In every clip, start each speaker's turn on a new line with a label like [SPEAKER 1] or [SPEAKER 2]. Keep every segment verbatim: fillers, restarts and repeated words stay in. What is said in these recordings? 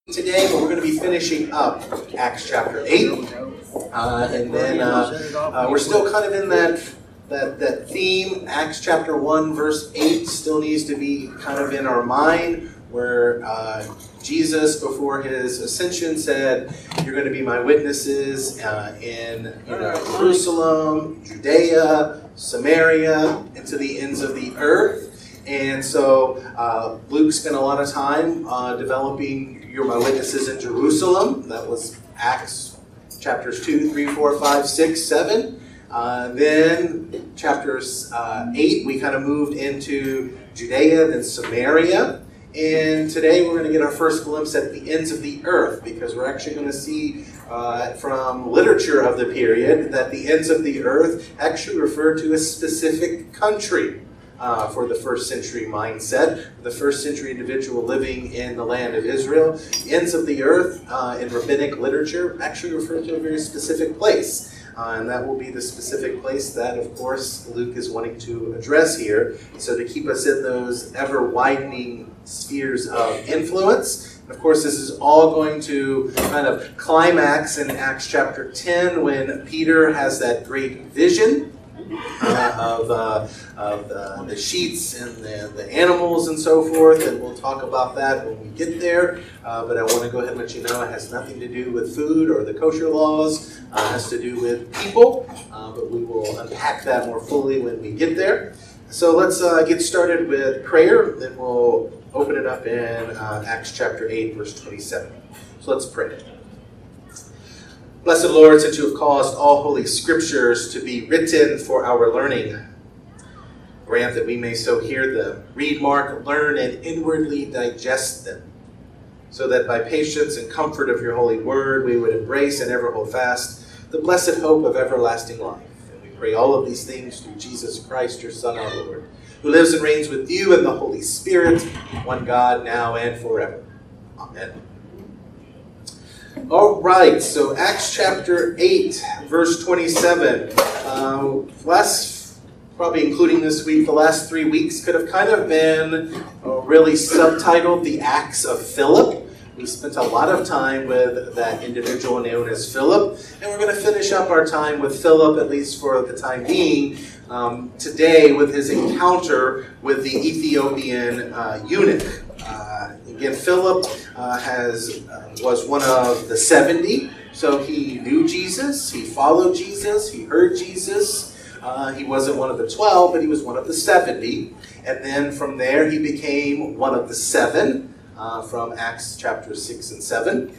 [SPEAKER 1] Today, but we're going to be finishing up Acts chapter eight, uh, and then uh, uh, we're still kind of in that, that that theme. Acts chapter one, verse eight still needs to be kind of in our mind, where uh, Jesus, before his ascension, said, "You're going to be my witnesses uh, in you know, Jerusalem, Judea, Samaria, and to the ends of the earth." And so uh, Luke spent a lot of time uh, developing "You're my witnesses in Jerusalem." That was Acts chapters two, three, four, five, six, seven. Uh, then chapters uh, eight, we kind of moved into Judea, then Samaria. And today we're going to get our first glimpse at the ends of the earth, because we're actually going to see uh, from literature of the period that the ends of the earth actually refer to a specific country. Uh, for the first century mindset, the first century individual living in the land of Israel. The ends of the earth uh, in rabbinic literature actually refer to a very specific place. Uh, and that will be the specific place that, of course, Luke is wanting to address here. So to keep us in those ever-widening spheres of influence. And of course, this is all going to kind of climax in Acts chapter ten when Peter has that great vision Uh, of, uh, of uh, the sheets and the, the animals and so forth, and we'll talk about that when we get there. Uh, but I want to go ahead and let you know it has nothing to do with food or the kosher laws. Uh, it has to do with people, uh, but we will unpack that more fully when we get there. So let's uh, get started with prayer, then we'll open it up in uh, Acts chapter eight, verse twenty-seven. So let's pray. Blessed Lord, since you have caused all holy scriptures to be written for our learning, grant that we may so hear them, read, mark, learn, and inwardly digest them, so that by patience and comfort of your holy word we would embrace and ever hold fast the blessed hope of everlasting life. And we pray all of these things through Jesus Christ, your Son, our Lord, who lives and reigns with you in the Holy Spirit, one God, now and forever. Amen. All right, so Acts chapter eight, verse twenty-seven. Uh, last, probably including this week, the last three weeks could have kind of been uh, really subtitled The Acts of Philip. We spent a lot of time with that individual known as Philip, and we're going to finish up our time with Philip, at least for the time being, um, today with his encounter with the Ethiopian uh, eunuch. Uh, again, Philip uh, has uh, was one of the seventy, so he knew Jesus, he followed Jesus, he heard Jesus. Uh, he wasn't one of the twelve, but he was one of the seventy. And then from there, he became one of the seven uh, from Acts chapter six and seven.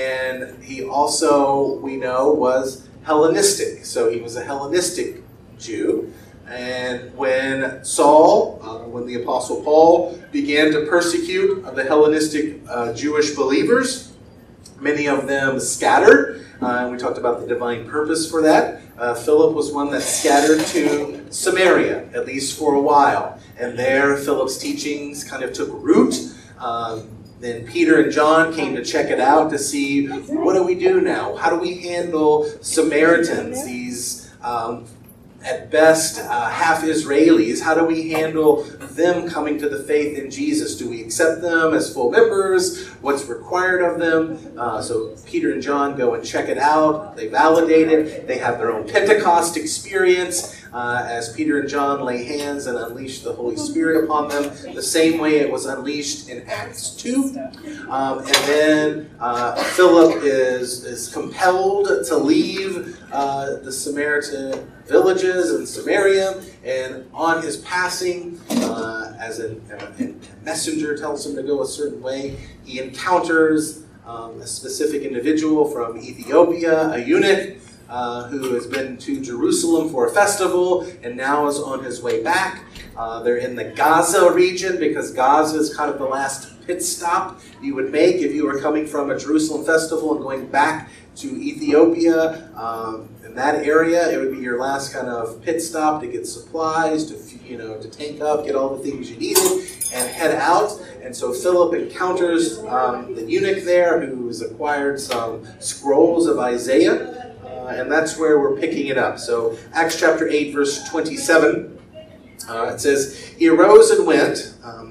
[SPEAKER 1] And he also, we know, was Hellenistic. So he was a Hellenistic Jew. And when Saul, uh, when the Apostle Paul began to persecute the Hellenistic uh, Jewish believers, many of them scattered. Uh, and we talked about the divine purpose for that. Uh, Philip was one that scattered to Samaria, at least for a while. And there, Philip's teachings kind of took root. Um, then Peter and John came to check it out to see, what do we do now? How do we handle Samaritans, these um, at best, uh, half Israelis? How do we handle them coming to the faith in Jesus? Do we accept them as full members? What's required of them? Uh, so Peter and John go and check it out. They validate it. They have their own Pentecost experience uh, as Peter and John lay hands and unleash the Holy Spirit upon them, the same way it was unleashed in Acts two. Um, and then uh, Philip is, is compelled to leave uh, the Samaritan villages in Samaria, and on his passing, uh, as a, a messenger tells him to go a certain way, he encounters um, a specific individual from Ethiopia, a eunuch, uh, who has been to Jerusalem for a festival and now is on his way back. Uh, they're in the Gaza region, because Gaza is kind of the last pit stop you would make if you were coming from a Jerusalem festival and going back to Ethiopia. Um, in that area, it would be your last kind of pit stop to get supplies, to you know, to tank up, get all the things you needed, and head out. And so Philip encounters um, the eunuch there, who's acquired some scrolls of Isaiah, uh, and that's where we're picking it up. So Acts chapter eight, verse twenty-seven, uh, it says, "He arose and went." Um,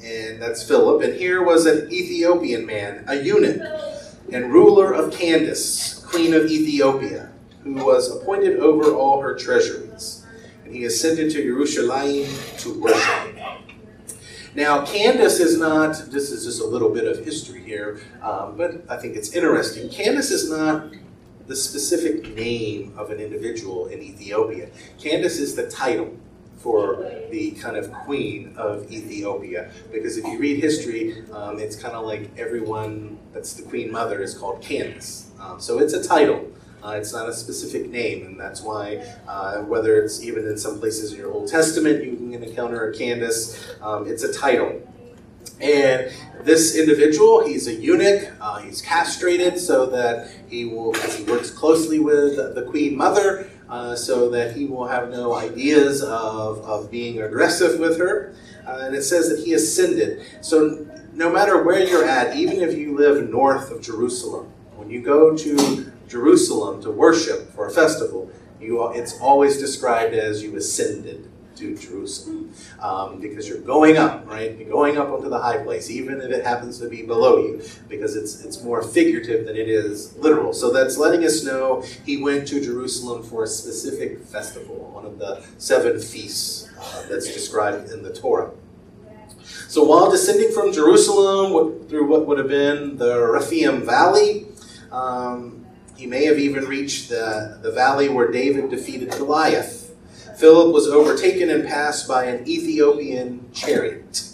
[SPEAKER 1] and that's Philip. And here was an Ethiopian man, a eunuch, and ruler of Candace, queen of Ethiopia, who was appointed over all her treasuries. And he ascended to Jerusalem to worship. Now, Candace is not, this is just a little bit of history here, um, but I think it's interesting. Candace is not the specific name of an individual in Ethiopia. Candace is the title for the kind of queen of Ethiopia. Because if you read history, um, it's kind of like everyone that's the queen mother is called Candace. Um, so it's a title. Uh, it's not a specific name, and that's why, uh, whether it's even in some places in your Old Testament, you can encounter a Candace, um, it's a title. And this individual, he's a eunuch, uh, he's castrated so that he will, as he works closely with the queen mother, uh, so that he will have no ideas of, of being aggressive with her. Uh, and it says that he ascended. So no matter where you're at, even if you live north of Jerusalem, when you go to Jerusalem to worship for a festival, you, it's always described as you ascended to Jerusalem, um, because you're going up, right? You're going up onto the high place, even if it happens to be below you, because it's it's more figurative than it is literal. So that's letting us know he went to Jerusalem for a specific festival, one of the seven feasts uh, that's described in the Torah. So while descending from Jerusalem through what would have been the Rephaim Valley, um, he may have even reached the, the valley where David defeated Goliath. Philip was overtaken and passed by an Ethiopian chariot.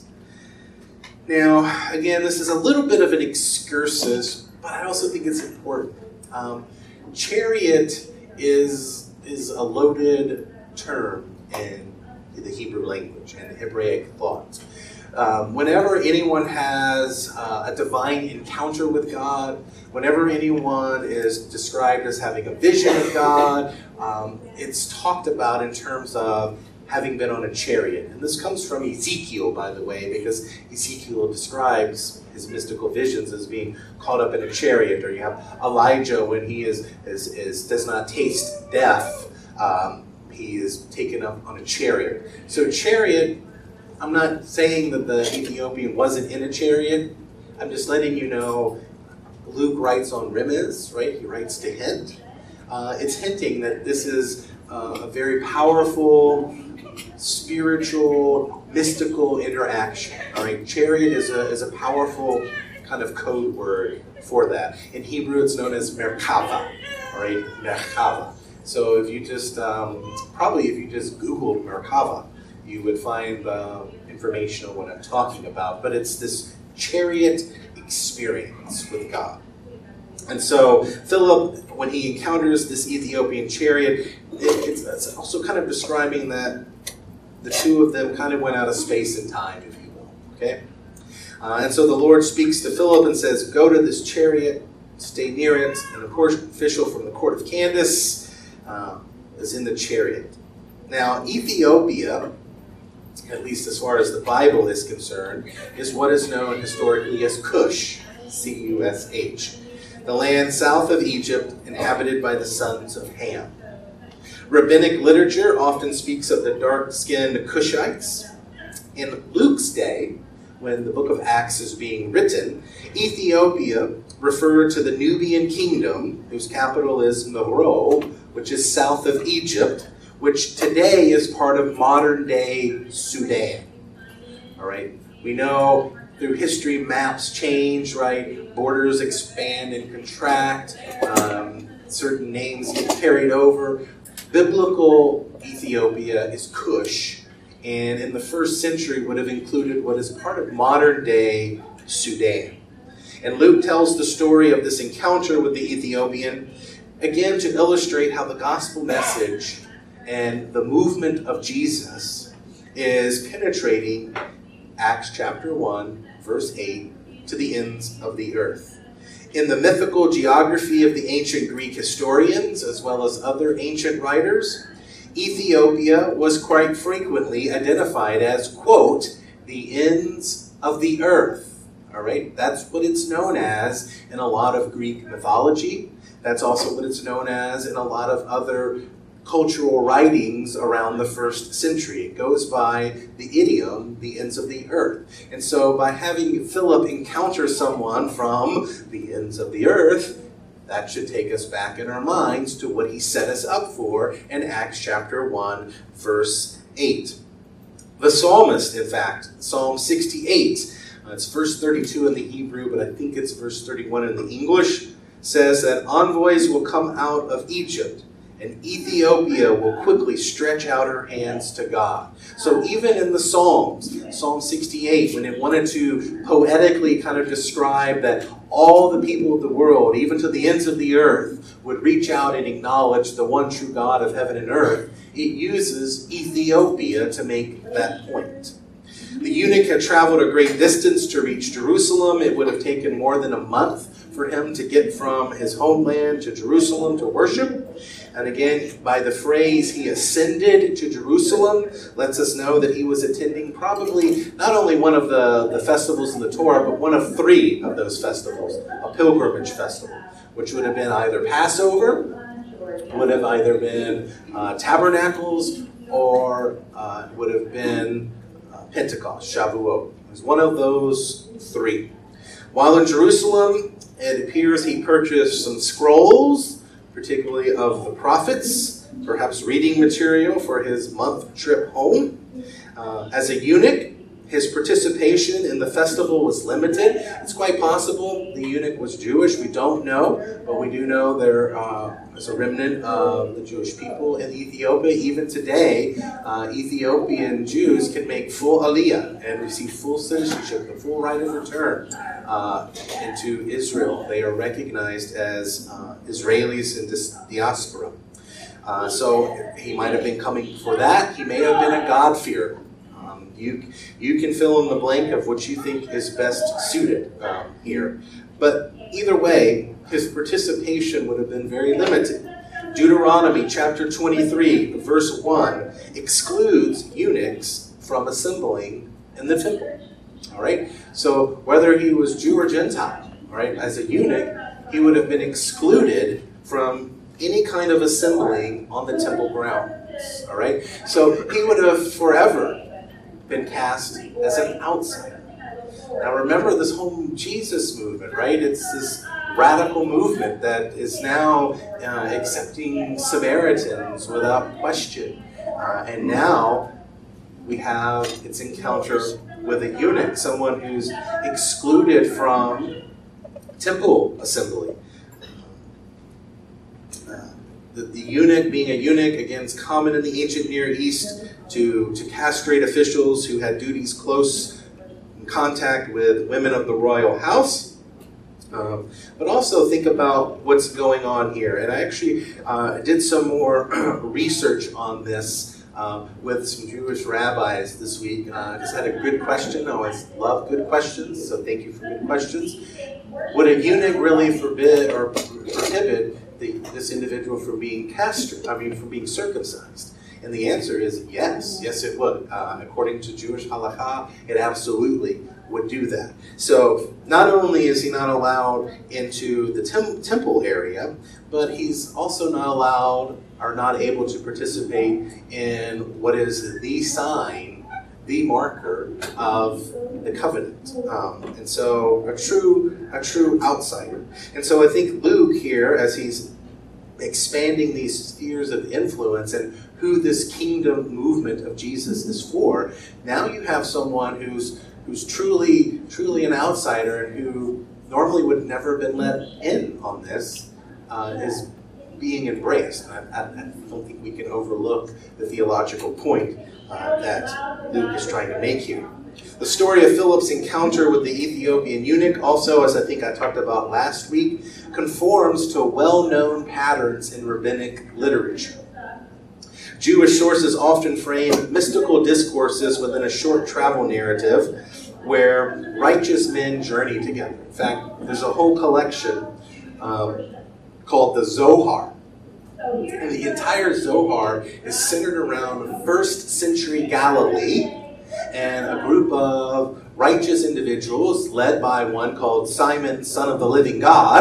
[SPEAKER 1] Now, again, this is a little bit of an excursus, but I also think it's important. Um, chariot is, is a loaded term in the Hebrew language and Hebraic thought. Um, whenever anyone has uh, a divine encounter with God, whenever anyone is described as having a vision of God, um, it's talked about in terms of having been on a chariot. And this comes from Ezekiel, by the way, because Ezekiel describes his mystical visions as being caught up in a chariot. Or you have Elijah when he is, is, is does not taste death. Um, he is taken up on a chariot. So chariot, I'm not saying that the Ethiopian wasn't in a chariot. I'm just letting you know Luke writes on Remez, right? He writes to hint. Uh, it's hinting that this is uh, a very powerful, spiritual, mystical interaction. All right, chariot is a is a powerful kind of code word for that. In Hebrew, it's known as Merkava. All right, Merkava. So if you just um, probably if you just Googled Merkava, you would find uh, information on what I'm talking about. But it's this chariot experience with God. And so Philip, when he encounters this Ethiopian chariot, it, it's, it's also kind of describing that the two of them kind of went out of space and time, if you will. Okay? Uh, and so the Lord speaks to Philip and says, go to this chariot, stay near it. And of course, an official from the court of Candace uh, is in the chariot. Now, Ethiopia, at least as far as the Bible is concerned, is what is known historically as Cush, C U S H, the land south of Egypt inhabited by the sons of Ham. Rabbinic literature often speaks of the dark-skinned Cushites. In Luke's day, when the book of Acts is being written, Ethiopia referred to the Nubian kingdom, whose capital is Meroe, which is south of Egypt, which today is part of modern-day Sudan. All right, we know through history maps change, right? Borders expand and contract. Um, certain names get carried over. Biblical Ethiopia is Cush, and in the first century would have included what is part of modern-day Sudan. And Luke tells the story of this encounter with the Ethiopian, again to illustrate how the gospel message and the movement of Jesus is penetrating Acts chapter one, verse eight, to the ends of the earth. In the mythical geography of the ancient Greek historians, as well as other ancient writers, Ethiopia was quite frequently identified as, quote, the ends of the earth. All right, that's what it's known as in a lot of Greek mythology. That's also what it's known as in a lot of other cultural writings around the first century. It goes by the idiom, the ends of the earth. And so by having Philip encounter someone from the ends of the earth, that should take us back in our minds to what he set us up for in Acts chapter one, verse eight. The psalmist, in fact, Psalm sixty-eight, uh, it's verse thirty-two in the Hebrew, but I think it's verse thirty-one in the English, says that envoys will come out of Egypt, and Ethiopia will quickly stretch out her hands to God. So even in the Psalms, Psalm sixty-eight, when it wanted to poetically kind of describe that all the people of the world, even to the ends of the earth, would reach out and acknowledge the one true God of heaven and earth, it uses Ethiopia to make that point. The eunuch had traveled a great distance to reach Jerusalem. It would have taken more than a month for him to get from his homeland to Jerusalem to worship. And again, by the phrase, he ascended to Jerusalem, lets us know that he was attending probably not only one of the, the festivals in the Torah, but one of three of those festivals, a pilgrimage festival, which would have been either Passover, would have either been uh, Tabernacles, or uh, would have been uh, Pentecost, Shavuot. It was one of those three. While in Jerusalem, it appears he purchased some scrolls, particularly of the prophets, perhaps reading material for his month trip home. Uh, as a eunuch, his participation in the festival was limited. It's quite possible the eunuch was Jewish. We don't know, but we do know there uh, is a remnant of the Jewish people in Ethiopia. Even today, uh, Ethiopian Jews can make full aliyah and receive full citizenship, the full right of return uh, into Israel. They are recognized as uh, Israelis in this diaspora. Uh, so he might have been coming for that. He may have been a God-fearer. You, you can fill in the blank of what you think is best suited um, here. But either way, his participation would have been very limited. Deuteronomy chapter twenty-three, verse one, excludes eunuchs from assembling in the temple. All right? So whether he was Jew or Gentile, all right, as a eunuch, he would have been excluded from any kind of assembling on the temple grounds. All right? So he would have forever been cast as an outsider. Now remember this whole Jesus movement, right? It's this radical movement that is now uh, accepting Samaritans without question. Uh, and now we have its encounter with a eunuch, someone who's excluded from temple assembly. Uh, the, the eunuch, being a eunuch, again, is common in the ancient Near East to, to castrate officials who had duties close in contact with women of the royal house. Um, but also think about what's going on here. And I actually uh, did some more research on this uh, with some Jewish rabbis this week. I uh, just had a good question. I always love good questions, so thank you for good questions. Would a eunuch really forbid or prohibit the, this individual from being castrated, I mean, from being circumcised? And the answer is yes. Yes, it would. Uh, according to Jewish halakha, it absolutely would do that. So not only is he not allowed into the tem- temple area, but he's also not allowed or not able to participate in what is the sign, the marker of the covenant. Um, and so a true, a true outsider. And so I think Luke here, as he's expanding these spheres of influence and who this kingdom movement of Jesus is for, now you have someone who's who's truly truly an outsider and who normally would never have been let in on this, uh, is being embraced. And I, I, I don't think we can overlook the theological point uh, that Luke is trying to make here. The story of Philip's encounter with the Ethiopian eunuch also, as I think I talked about last week, conforms to well-known patterns in rabbinic literature. Jewish sources often frame mystical discourses within a short travel narrative where righteous men journey together. In fact, there's a whole collection um, called the Zohar. And the entire Zohar is centered around first century Galilee and a group of righteous individuals led by one called Simon, son of the living God,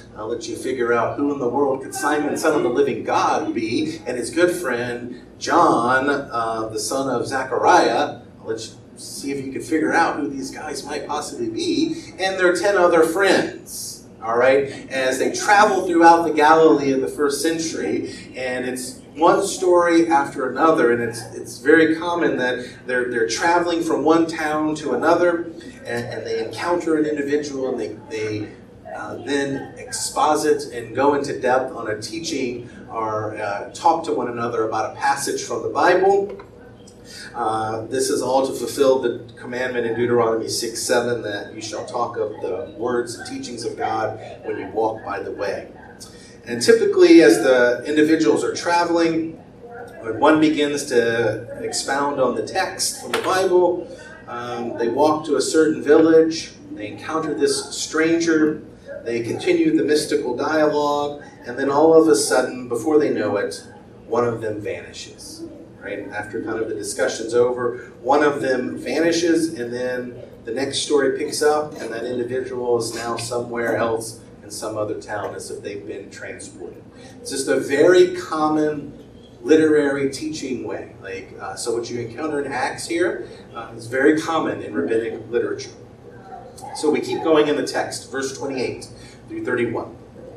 [SPEAKER 1] I'll let you figure out who in the world could Simon, son of the living God, be, and his good friend John, uh, the son of Zechariah. I'll let you see if you can figure out who these guys might possibly be, and their ten other friends. All right, as they travel throughout the Galilee of the first century, and it's one story after another, and it's it's very common that they're they're traveling from one town to another, and, and they encounter an individual, and they they uh, then exposit and go into depth on a teaching or uh, talk to one another about a passage from the Bible. Uh, this is all to fulfill the commandment in Deuteronomy six seven that you shall talk of the words and teachings of God when you walk by the way. And typically, as the individuals are traveling, when one begins to expound on the text from the Bible, um, they walk to a certain village, they encounter this stranger, they continue the mystical dialogue, and then all of a sudden, before they know it, one of them vanishes. Right? After kind of the discussion's over, one of them vanishes, and then the next story picks up, and that individual is now somewhere else in some other town as if they've been transported. It's just a very common literary teaching way. Like uh, so what you encounter in Acts here uh, is very common in rabbinic literature. So we keep going in the text, verse twenty-eight through thirty-one.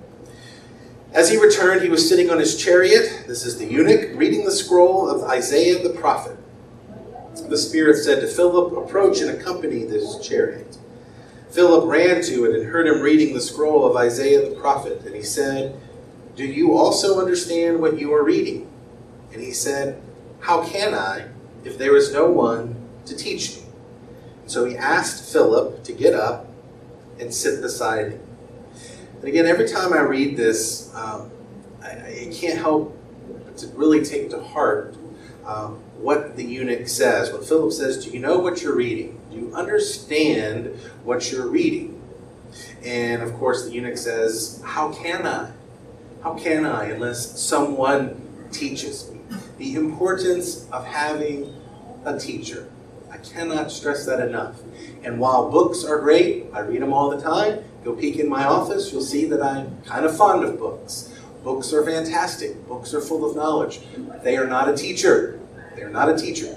[SPEAKER 1] As he returned, he was sitting on his chariot, this is the eunuch, reading the scroll of Isaiah the prophet. The Spirit said to Philip, approach and accompany this chariot. Philip ran to it and heard him reading the scroll of Isaiah the prophet. And he said, do you also understand what you are reading? And he said, how can I if there is no one to teach me? So he asked Philip to get up and sit beside him. And again, every time I read this, um, I, I can't help but to really take to heart um, what the eunuch says. When Philip says, do you know what you're reading? Do you understand what you're reading? And of course, the eunuch says, how can I? How can I unless someone teaches me? The importance of having a teacher. I cannot stress that enough. And while books are great, I read them all the time. Go peek in my office, you'll see that I'm kind of fond of books. Books are fantastic. Books are full of knowledge. They are not a teacher. They're not a teacher.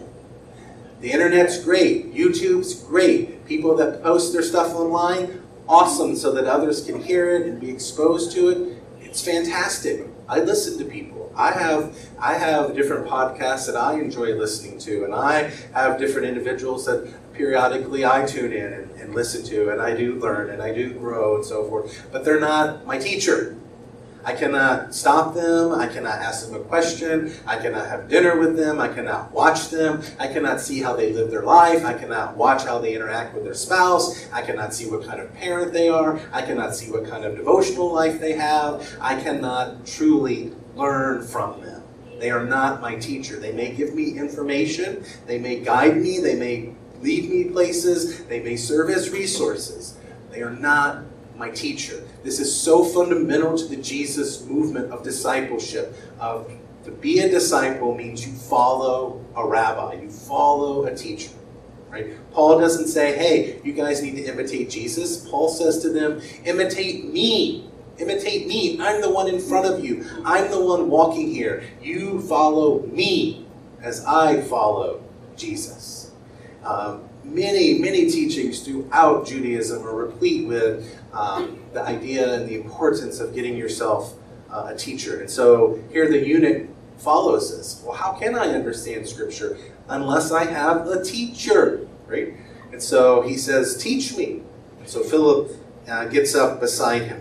[SPEAKER 1] The internet's great. YouTube's great. People that post their stuff online, awesome, so that others can hear it and be exposed to it. It's fantastic. I listen to people. I have I have different podcasts that I enjoy listening to, and I have different individuals that periodically I tune in and, and listen to, and I do learn, and I do grow, and so forth. But they're not my teacher. I cannot stop them. I cannot ask them a question. I cannot have dinner with them. I cannot watch them. I cannot see how they live their life. I cannot watch how they interact with their spouse. I cannot see what kind of parent they are. I cannot see what kind of devotional life they have. I cannot truly learn from them. They are not my teacher. They may give me information. They may guide me. They may lead me places. They may serve as resources. They are not my teacher. This is so fundamental to the Jesus movement of discipleship. Of to be a disciple means you follow a rabbi. You follow a teacher. Right? Paul doesn't say, hey, you guys need to imitate Jesus. Paul says to them, imitate me. Imitate me. I'm the one in front of you. I'm the one walking here. You follow me as I follow Jesus. Um, many, many teachings throughout Judaism are replete with um, the idea and the importance of getting yourself uh, a teacher. And so here the eunuch follows this. Well, how can I understand Scripture unless I have a teacher? Right? And so he says, teach me. So Philip uh, gets up beside him.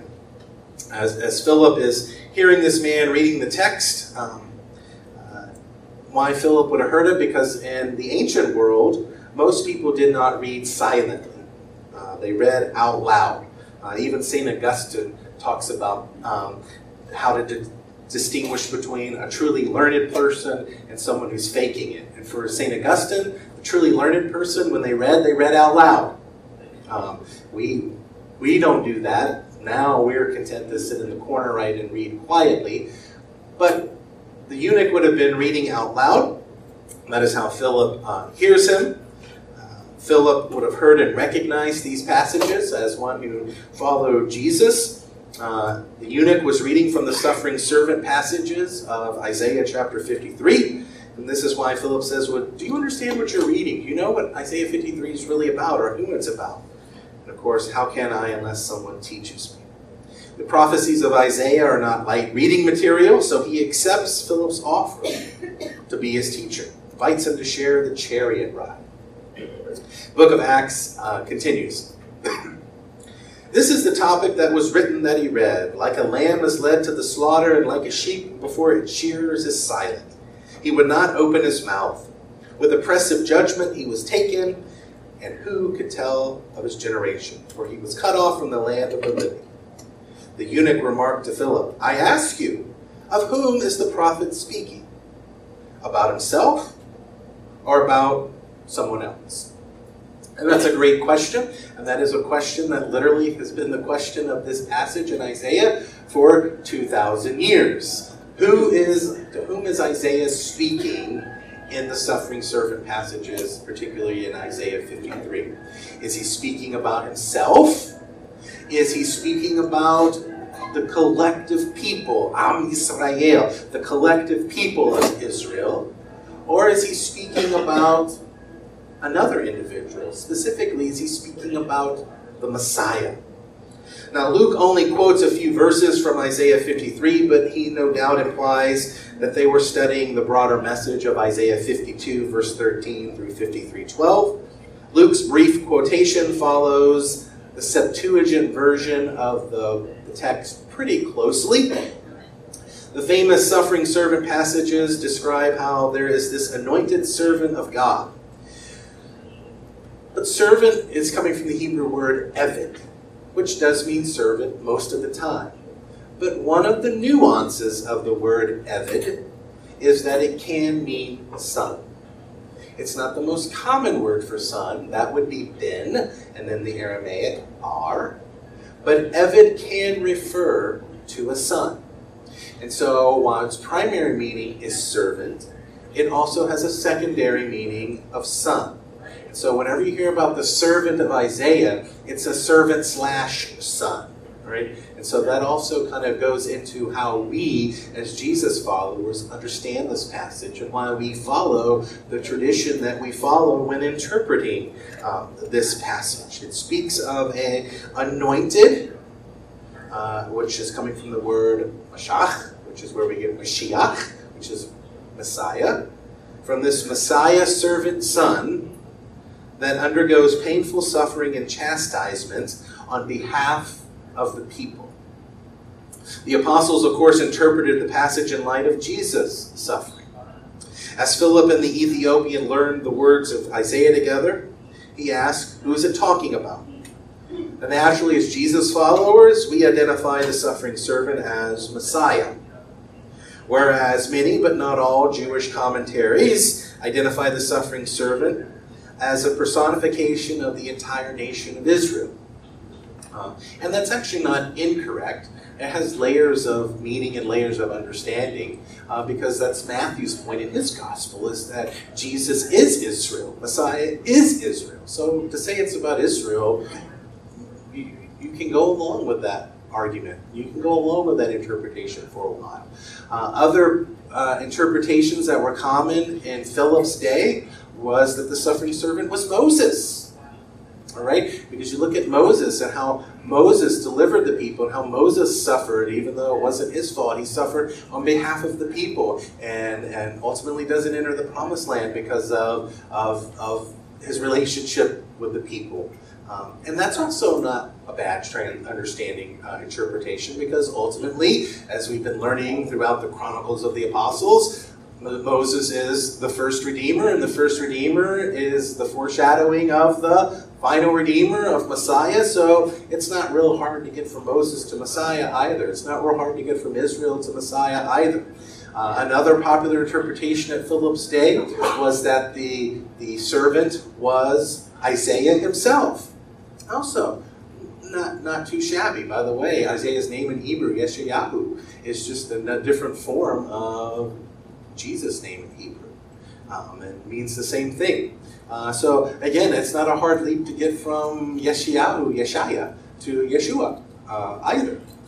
[SPEAKER 1] As, as Philip is hearing this man reading the text, um, uh, why Philip would have heard it? Because in the ancient world, most people did not read silently. Uh, they read out loud. Uh, even Saint Augustine talks about um, how to di- distinguish between a truly learned person and someone who's faking it. And for Saint Augustine, a truly learned person, when they read, they read out loud. Um, we we don't do that. Now we're content to sit in the corner, right, and read quietly. But the eunuch would have been reading out loud. That is how Philip uh, hears him. Uh, Philip would have heard and recognized these passages as one who followed Jesus. Uh, the eunuch was reading from the suffering servant passages of Isaiah chapter fifty-three. And this is why Philip says, well, do you understand what you're reading? Do you know what Isaiah fifty-three is really about, or who it's about? And of course, how can I unless someone teaches me? The prophecies of Isaiah are not light reading material, so he accepts Philip's offer to be his teacher, invites him to share the chariot ride. The book of Acts uh, continues. This is the topic that was written that he read. Like a lamb is led to the slaughter, and like a sheep before its shearers is silent. He would not open his mouth. With oppressive judgment he was taken, and who could tell of his generation? For he was cut off from the land of the living. The eunuch remarked to Philip, I ask you, of whom is the prophet speaking? About himself or about someone else? And that's a great question, and that is a question that literally has been the question of this passage in Isaiah for two thousand years. Who is, to whom is Isaiah speaking in the suffering servant passages, particularly in Isaiah fifty-three? Is he speaking about himself? Is he speaking about the collective people, Am Yisrael, the collective people of Israel? Or is he speaking about another individual? Specifically, is he speaking about the Messiah? Now, Luke only quotes a few verses from Isaiah fifty-three, but he no doubt implies that they were studying the broader message of Isaiah fifty-two, verse thirteen through fifty-three, twelve. Luke's brief quotation follows the Septuagint version of the, the text pretty closely. The famous suffering servant passages describe how there is this anointed servant of God. But servant is coming from the Hebrew word eved, which does mean servant most of the time. But one of the nuances of the word eved is that it can mean son. It's not the most common word for son. That would be ben, and then the Aramaic ar. But eved can refer to a son. And so while its primary meaning is servant, it also has a secondary meaning of son. And so whenever you hear about the servant of Isaiah, it's a servant slash son. Right? And so that also kind of goes into how we, as Jesus followers, understand this passage and why we follow the tradition that we follow when interpreting um, this passage. It speaks of an anointed, uh, which is coming from the word Mashach, which is where we get Mashiach, which is Messiah. From this Messiah servant son that undergoes painful suffering and chastisement on behalf of the people. The apostles, of course, interpreted the passage in light of Jesus' suffering. As Philip and the Ethiopian learned the words of Isaiah together, he asked, who is it talking about? And naturally, as Jesus followers, we identify the suffering servant as Messiah. Whereas many, but not all, Jewish commentaries identify the suffering servant as a personification of the entire nation of Israel. Uh, and that's actually not incorrect. It has layers of meaning and layers of understanding uh, because that's Matthew's point in his gospel, is that Jesus is Israel. Messiah is Israel. So to say it's about Israel, you, you can go along with that argument. You can go along with that interpretation for a while. Uh, other uh, interpretations that were common in Philip's day was that the suffering servant was Moses. All right? Because you look at Moses and how Moses delivered the people and how Moses suffered, even though it wasn't his fault. He suffered on behalf of the people and, and ultimately doesn't enter the promised land because of, of, of his relationship with the people. Um, and that's also not a bad trans- understanding uh, interpretation, because ultimately, as we've been learning throughout the Chronicles of the Apostles, Moses is the first Redeemer, and the first Redeemer is the foreshadowing of the final Redeemer of Messiah. So it's not real hard to get from Moses to Messiah either. It's not real hard to get from Israel to Messiah either. Uh, another popular interpretation at Philip's day was that the, the servant was Isaiah himself. Also, not, not too shabby. By the way, Isaiah's name in Hebrew, Yeshayahu, is just a, a different form of Jesus' name in Hebrew. Um, it means the same thing. Uh, so again, it's not a hard leap to get from Yeshayahu, Yeshaya, to Yeshua uh, either.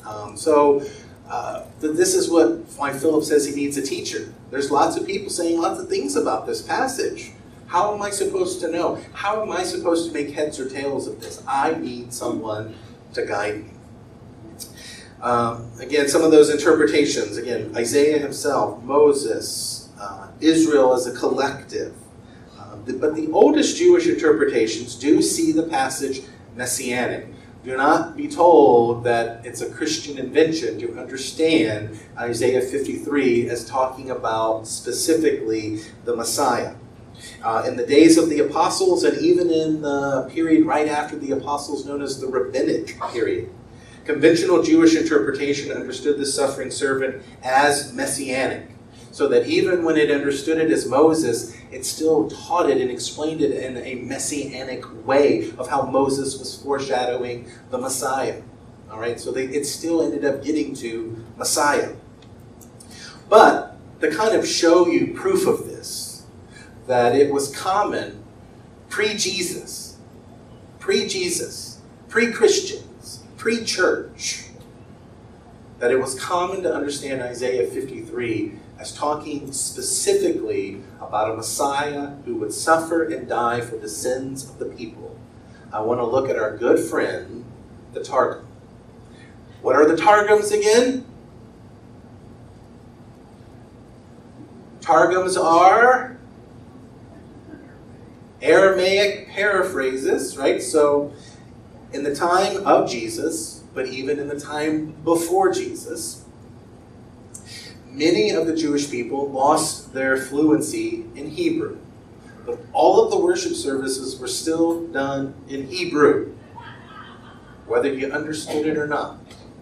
[SPEAKER 1] Um, so uh, th this is what why Philip says he needs a teacher. There's lots of people saying lots of things about this passage. How am I supposed to know? How am I supposed to make heads or tails of this? I need someone to guide me. Um, again, some of those interpretations, again, Isaiah himself, Moses, uh, Israel as a collective. Uh, the, but the oldest Jewish interpretations do see the passage messianic. Do not be told that it's a Christian invention to understand Isaiah fifty-three as talking about specifically the Messiah. Uh, in the days of the apostles, and even in the period right after the apostles known as the rabbinic period, conventional Jewish interpretation understood the suffering servant as messianic, so that even when it understood it as Moses, it still taught it and explained it in a messianic way of how Moses was foreshadowing the Messiah. All right, so they, it still ended up getting to Messiah. But to kind of show you proof of this, that it was common pre-Jesus, pre-Jesus, pre-Christians, pre-church, that it was common to understand Isaiah fifty-three as talking specifically about a Messiah who would suffer and die for the sins of the people. I want to look at our good friend, the Targum. What are the Targums again? Targums are Aramaic paraphrases, right? So in the time of Jesus, but even in the time before Jesus, many of the Jewish people lost their fluency in Hebrew. But all of the worship services were still done in Hebrew, whether you understood it or not.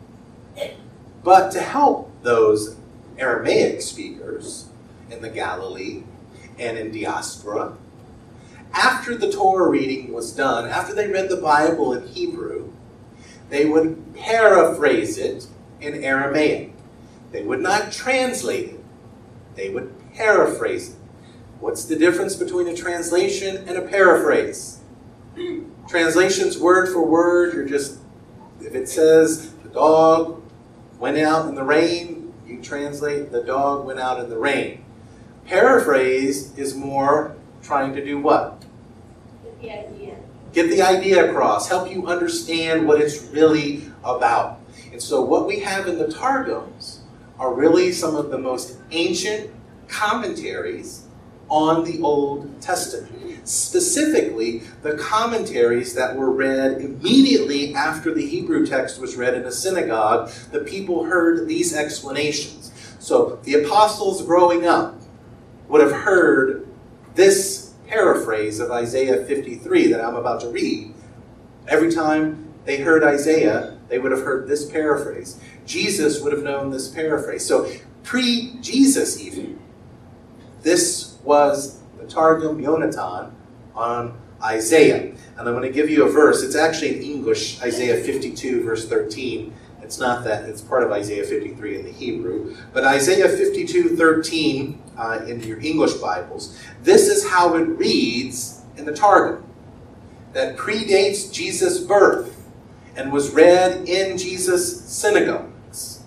[SPEAKER 1] But to help those Aramaic speakers in the Galilee and in diaspora, after the Torah reading was done, after they read the Bible in Hebrew, they would paraphrase it in Aramaic. They would not translate it. They would paraphrase it. What's the difference between a translation and a paraphrase? Translation's word for word. You're just, if it says the dog went out in the rain, you translate the dog went out in the rain. Paraphrase is more trying to do what?
[SPEAKER 2] Get the idea.
[SPEAKER 1] Get the idea across. Help you understand what it's really about. And so what we have in the Targums are really some of the most ancient commentaries on the Old Testament. Specifically, the commentaries that were read immediately after the Hebrew text was read in a synagogue. The people heard these explanations. So the apostles growing up would have heard this paraphrase of Isaiah fifty-three that I'm about to read. Every time they heard Isaiah, they would have heard this paraphrase. Jesus would have known this paraphrase. So pre-Jesus even, this was the Targum Yonatan on Isaiah. And I'm going to give you a verse. It's actually in English, Isaiah fifty-two, verse thirteen. It's not that, it's part of Isaiah fifty-three in the Hebrew. But Isaiah fifty-two, thirteen uh, in your English Bibles, this is how it reads in the Targum, that predates Jesus' birth and was read in Jesus' synagogues.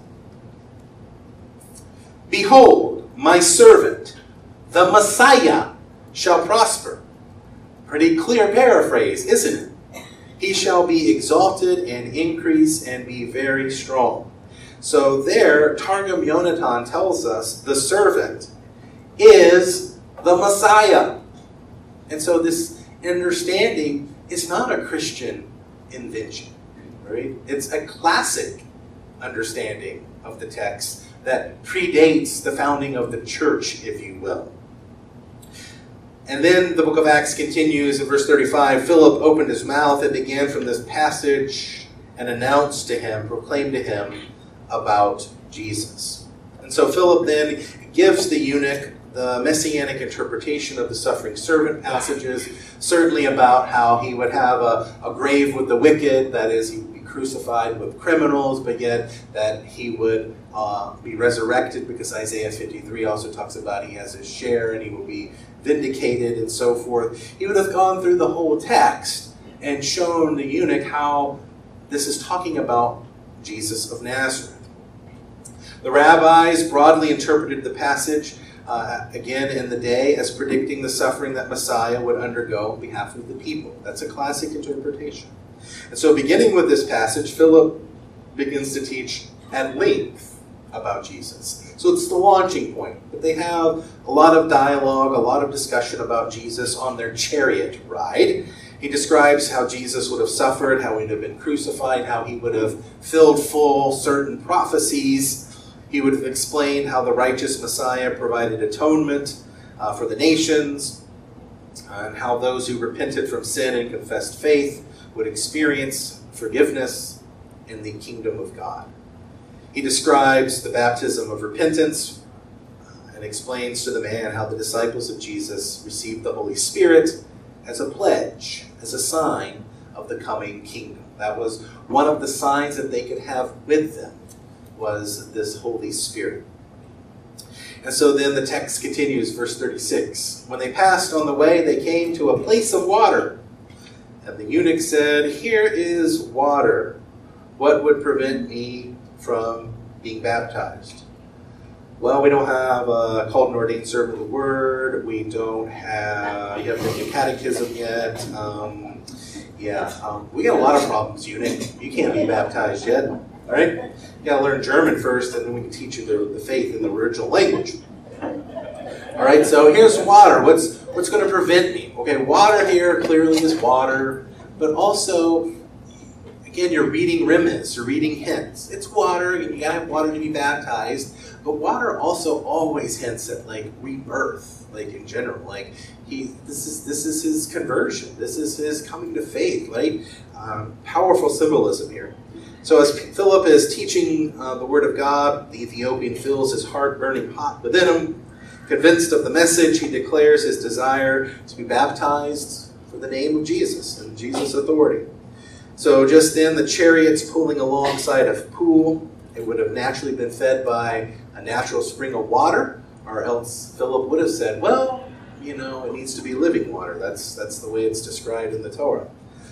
[SPEAKER 1] Behold, my servant, the Messiah, shall prosper. Pretty clear paraphrase, isn't it? He shall be exalted and increase and be very strong. So there, Targum Yonatan tells us the servant is the Messiah. And so this understanding is not a Christian invention, right? It's a classic understanding of the text that predates the founding of the church, if you will. And then the book of Acts continues in verse thirty-five. Philip opened his mouth and began from this passage and announced to him, proclaimed to him about Jesus. And so Philip then gives the eunuch the messianic interpretation of the suffering servant passages, certainly about how he would have a, a grave with the wicked, that is, he would be crucified with criminals, but yet that he would uh, be resurrected, because Isaiah fifty-three also talks about he has his share and he will be vindicated and so forth. He would have gone through the whole text and shown the eunuch how this is talking about Jesus of Nazareth. The rabbis broadly interpreted the passage, uh, again in the day, as predicting the suffering that Messiah would undergo on behalf of the people. That's a classic interpretation. And so beginning with this passage, Philip begins to teach at length about Jesus. So it's the launching point. But they have a lot of dialogue, a lot of discussion about Jesus on their chariot ride. He describes how Jesus would have suffered, how he would have been crucified, how he would have filled full certain prophecies. He would have explained how the righteous Messiah provided atonement uh, for the nations, uh, and how those who repented from sin and confessed faith would experience forgiveness in the kingdom of God. He describes the baptism of repentance uh, and explains to the man how the disciples of Jesus received the Holy Spirit as a pledge, as a sign of the coming kingdom. That was one of the signs that they could have with them, was this Holy Spirit. And so then the text continues, verse thirty-six. When they passed on the way, they came to a place of water. And the eunuch said, "Here is water. What would prevent me from being baptized?" Well, we don't have a called and ordained servant of the word. We don't have, you haven't been to catechism yet. Um, yeah, um, we got a lot of problems, eunuch. You can't be baptized yet. All right? You got to learn German first, and then we can teach you the, the faith in the original language. All right, so here's water. What's what's going to prevent me? Okay, water here clearly is water, but also, again, you're reading remez, you're reading hints. It's water, and you got to have water to be baptized, but water also always hints at like rebirth, like in general. Like he, this is this is his conversion. This is his coming to faith. Right? Um, powerful symbolism here. So as Philip is teaching uh, the word of God, the Ethiopian feels his heart burning hot within him. Convinced of the message, he declares his desire to be baptized for the name of Jesus and Jesus' authority. So just then, the chariot's pulling alongside a pool. It would have naturally been fed by a natural spring of water, or else Philip would have said, well, you know, it needs to be living water. That's, that's the way it's described in the Torah.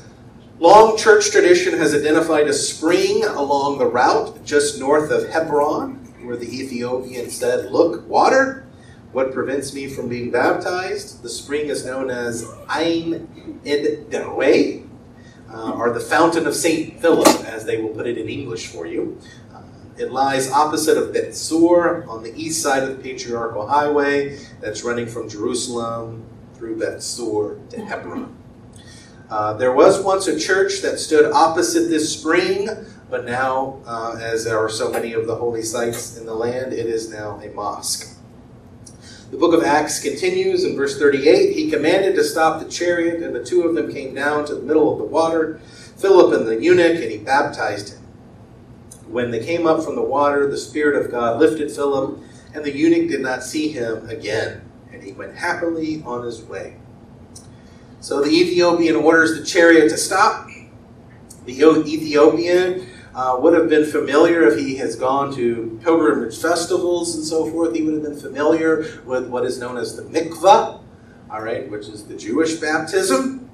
[SPEAKER 1] Long church tradition has identified a spring along the route just north of Hebron, where the Ethiopian said, "Look, water. What prevents me from being baptized?" The spring is known as Ain Ed Derwe, uh, or the Fountain of Saint Philip, as they will put it in English for you. Uh, it lies opposite of Beth Sur on the east side of the Patriarchal Highway that's running from Jerusalem through Beth Sur to Hebron. Uh, there was once a church that stood opposite this spring, but now, uh, as there are so many of the holy sites in the land, it is now a mosque. The book of Acts continues in verse thirty-eight. He commanded to stop the chariot, and the two of them came down to the middle of the water, Philip and the eunuch, and he baptized him. When they came up from the water, the Spirit of God lifted Philip, and the eunuch did not see him again, and he went happily on his way. So the Ethiopian orders the chariot to stop. The Ethiopian uh, would have been familiar if he has gone to pilgrimage festivals and so forth. He would have been familiar with what is known as the mikvah, all right, which is the Jewish baptism.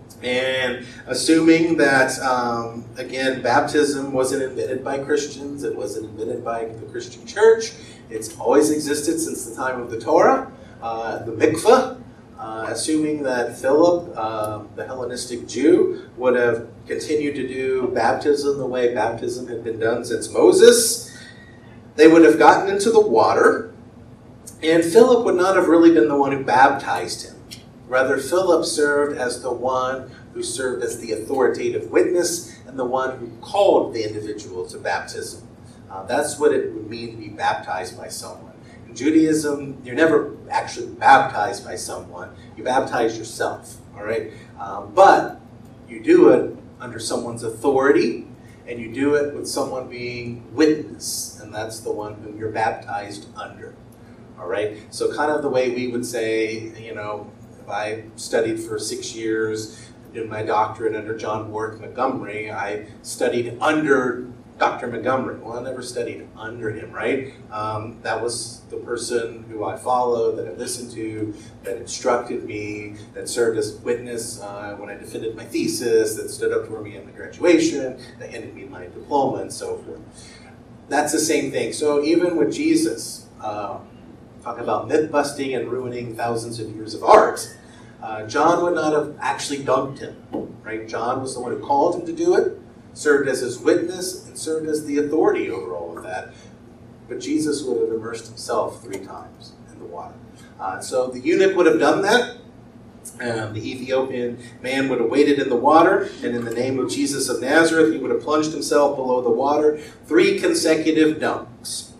[SPEAKER 1] And assuming that, um, again, baptism wasn't invented by Christians, it wasn't invented by the Christian church. It's always existed since the time of the Torah, uh, the mikvah. Uh, assuming that Philip, uh, the Hellenistic Jew, would have continued to do baptism the way baptism had been done since Moses, they would have gotten into the water, and Philip would not have really been the one who baptized him. Rather, Philip served as the one who served as the authoritative witness and the one who called the individual to baptism. Uh, that's what it would mean to be baptized by someone. In Judaism, you're never actually baptized by someone. You baptize yourself, all right? Um, but you do it under someone's authority, and you do it with someone being witness, and that's the one whom you're baptized under, all right? So kind of the way we would say, you know, if I studied for six years, did my doctorate under John Warwick Montgomery, I studied under Doctor Montgomery. Well, I never studied under him, right? Um, that was the person who I followed, that I listened to, that instructed me, that served as witness uh, when I defended my thesis, that stood up for me in my graduation, that handed me my diploma, and so forth. That's the same thing. So even with Jesus, uh, talking about myth busting and ruining thousands of years of art, uh, John would not have actually dunked him, right? John was the one who called him to do it, served as his witness, and served as the authority over all of that. But Jesus would have immersed himself three times in the water. Uh, so the eunuch would have done that. Um, the Ethiopian man would have waded in the water, and in the name of Jesus of Nazareth, he would have plunged himself below the water three consecutive dunks.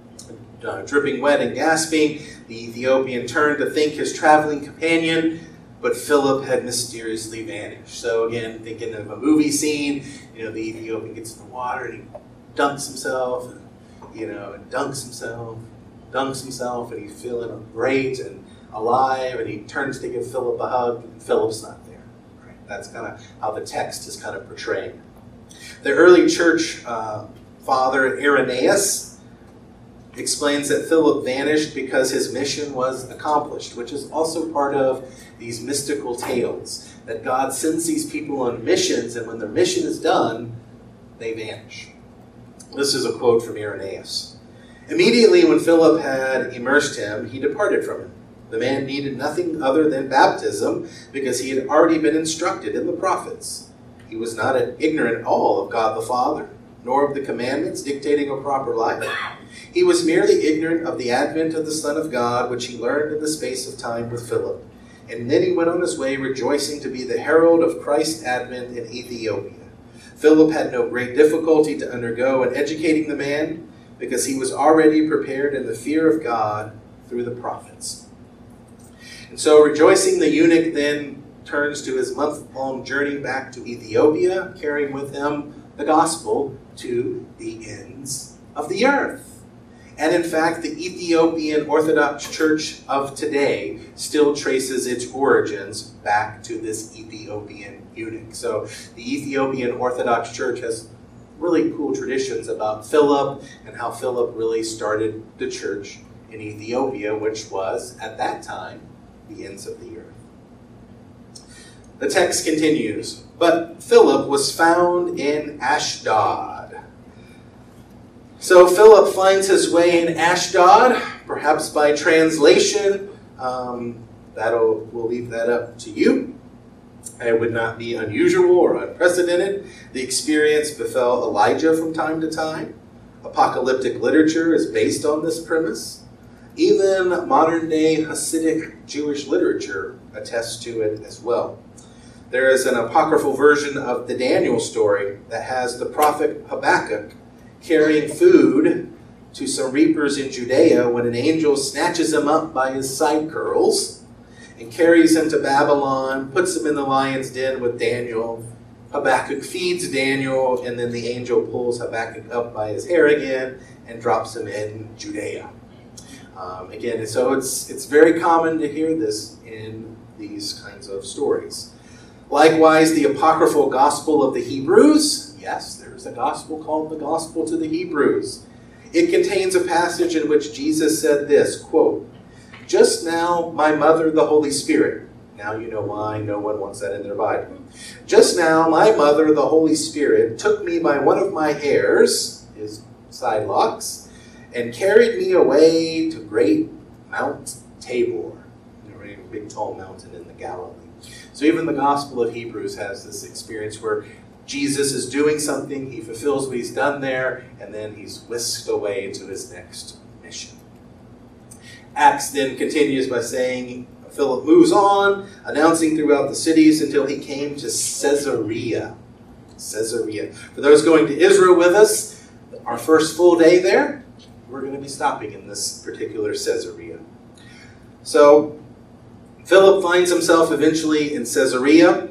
[SPEAKER 1] Uh, dripping wet and gasping, the Ethiopian turned to thank his traveling companion, but Philip had mysteriously vanished. So again, thinking of a movie scene, you know, the Ethiopian gets in the water and he dunks himself, and, you know, and dunks himself, dunks himself, and he's feeling great and alive, and he turns to give Philip a hug, and Philip's not there. Right? That's kind of how the text is kind of portraying it. The early church uh, father, Irenaeus, explains that Philip vanished because his mission was accomplished, which is also part of these mystical tales, that God sends these people on missions, and when their mission is done, they vanish. This is a quote from Irenaeus. Immediately when Philip had immersed him, he departed from him. The man needed nothing other than baptism, because he had already been instructed in the prophets. He was not ignorant at all of God the Father, nor of the commandments dictating a proper life. He was merely ignorant of the advent of the Son of God, which he learned in the space of time with Philip. And then he went on his way, rejoicing to be the herald of Christ's advent in Ethiopia. Philip had no great difficulty to undergo in educating the man, because he was already prepared in the fear of God through the prophets. And so rejoicing, the eunuch then turns to his month-long journey back to Ethiopia, carrying with him the gospel to the ends of the earth. And in fact, the Ethiopian Orthodox Church of today still traces its origins back to this Ethiopian eunuch. So the Ethiopian Orthodox Church has really cool traditions about Philip and how Philip really started the church in Ethiopia, which was, at that time, the ends of the earth. The text continues, but Philip was found in Ashdod. So Philip finds his way in Ashdod, perhaps by translation. Um, that'll, we'll leave that up to you. It would not be unusual or unprecedented. The experience befell Elijah from time to time. Apocalyptic literature is based on this premise. Even modern-day Hasidic Jewish literature attests to it as well. There is an apocryphal version of the Daniel story that has the prophet Habakkuk carrying food to some reapers in Judea when an angel snatches him up by his side curls and carries him to Babylon, puts him in the lion's den with Daniel. Habakkuk feeds Daniel, and then the angel pulls Habakkuk up by his hair again and drops him in Judea. Um, again, so it's, it's very common to hear this in these kinds of stories. Likewise, the apocryphal Gospel of the Hebrews. Yes, there's a gospel called the Gospel to the Hebrews. It contains a passage in which Jesus said this, quote, "Just now my mother, the Holy Spirit." Now you know why no one wants that in their Bible. "Just now my mother, the Holy Spirit, took me by one of my hairs," his side locks, "and carried me away to great Mount Tabor," a big tall mountain in the Galilee. So even the Gospel of Hebrews has this experience where Jesus is doing something, he fulfills what he's done there, and then he's whisked away to his next mission. Acts then continues by saying, Philip moves on, announcing throughout the cities until he came to Caesarea. Caesarea. For those going to Israel with us, our first full day there, we're going to be stopping in this particular Caesarea. So, Philip finds himself eventually in Caesarea,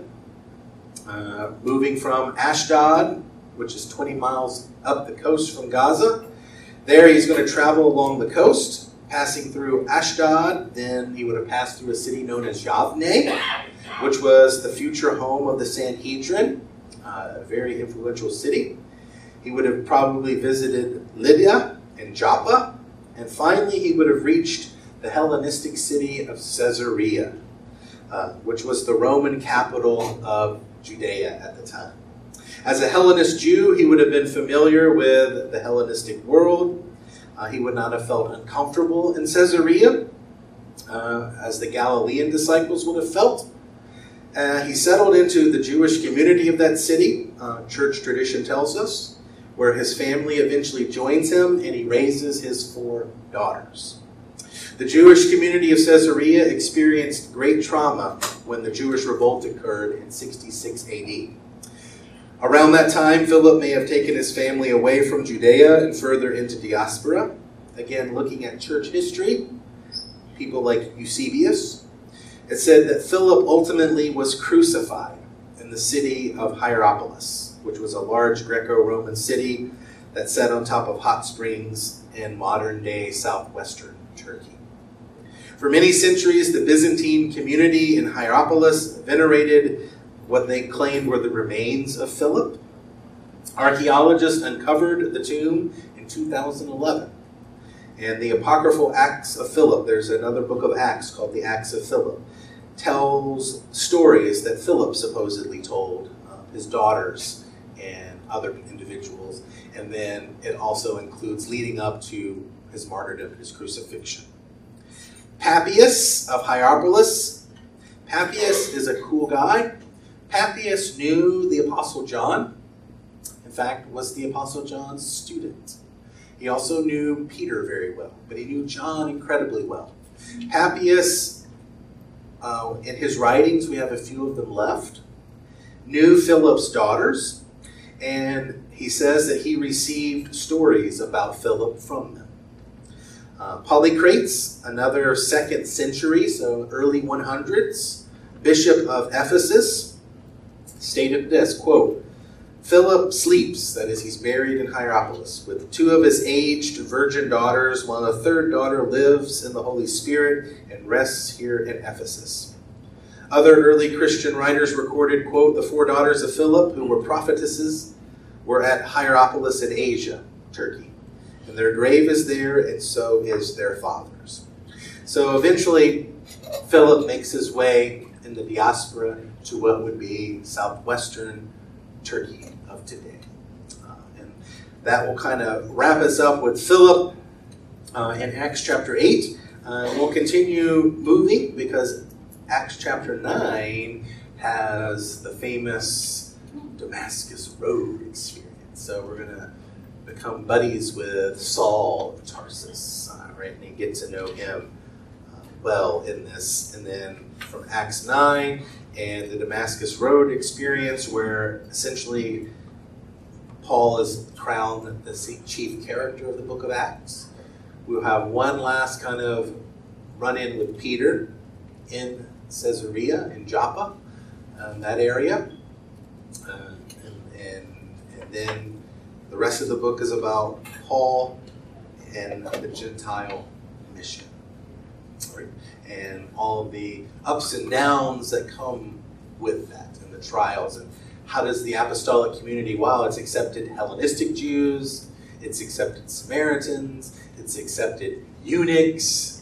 [SPEAKER 1] uh, moving from Ashdod, which is twenty miles up the coast from Gaza. There he's going to travel along the coast, passing through Ashdod. Then he would have passed through a city known as Yavne, which was the future home of the Sanhedrin, uh, a very influential city. He He would have probably visited Lydia and Joppa, and finally he would have reached the Hellenistic city of Caesarea, uh, which was the Roman capital of Judea at the time. As a Hellenist Jew, he would have been familiar with the Hellenistic world. Uh, he would not have felt uncomfortable in Caesarea, uh, as the Galilean disciples would have felt. Uh, he settled into the Jewish community of that city, uh, church tradition tells us, where his family eventually joins him, and he raises his four daughters. The Jewish community of Caesarea experienced great trauma when the Jewish revolt occurred in sixty-six A D. Around that time, Philip may have taken his family away from Judea and further into diaspora. Again, looking at church history, people like Eusebius, it said that Philip ultimately was crucified in the city of Hierapolis, which was a large Greco-Roman city that sat on top of hot springs in modern-day southwestern Turkey. For many centuries, the Byzantine community in Hierapolis venerated what they claimed were the remains of Philip. Archaeologists uncovered the tomb in two thousand eleven. And the apocryphal Acts of Philip, there's another book of Acts called the Acts of Philip, tells stories that Philip supposedly told uh, his daughters and other individuals. And then it also includes leading up to his martyrdom, his crucifixion. Papias of Hierapolis. Papias is a cool guy. Papias knew the Apostle John. In fact, was the Apostle John's student. He also knew Peter very well, but he knew John incredibly well. Papias, uh, in his writings, we have a few of them left, knew Philip's daughters, and he says that he received stories about Philip from them. Uh, Polycrates, another second century, so early one hundreds, bishop of Ephesus, stated this, quote, Philip sleeps, that is, he's buried in Hierapolis, with two of his aged virgin daughters, while a third daughter lives in the Holy Spirit and rests here in Ephesus. Other early Christian writers recorded, quote, the four daughters of Philip, who were prophetesses, were at Hierapolis in Asia, Turkey. And their grave is there, and so is their father's. So eventually, Philip makes his way in the diaspora to what would be southwestern Turkey of today. Uh, and that will kind of wrap us up with Philip uh, in Acts chapter eight. Uh, we'll continue moving because Acts chapter nine has the famous Damascus Road experience. So we're going to become buddies with Saul of Tarsus, uh, right? And get to know him uh, well in this. And then from Acts nine and the Damascus Road experience, where essentially Paul is crowned the chief character of the book of Acts. We'll have one last kind of run-in with Peter in Caesarea, in Joppa, um, that area. Uh, and, and, and then the rest of the book is about Paul and the Gentile mission, right? And all of the ups and downs that come with that, and the trials. And how does the apostolic community, while it's accepted Hellenistic Jews, it's accepted Samaritans, it's accepted eunuchs,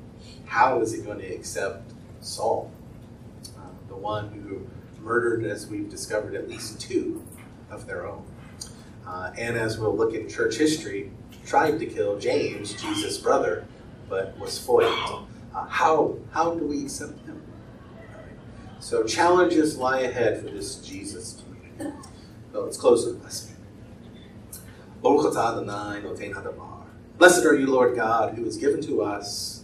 [SPEAKER 1] how is it going to accept Saul, uh, the one who murdered, as we've discovered, at least two of their own? Uh, and as we'll look in church history, tried to kill James, Jesus' brother, but was foiled. Uh, how, how do we accept him? So challenges lie ahead for this Jesus community. So let's close with a blessing. Blessed are you, Lord God, who has given to us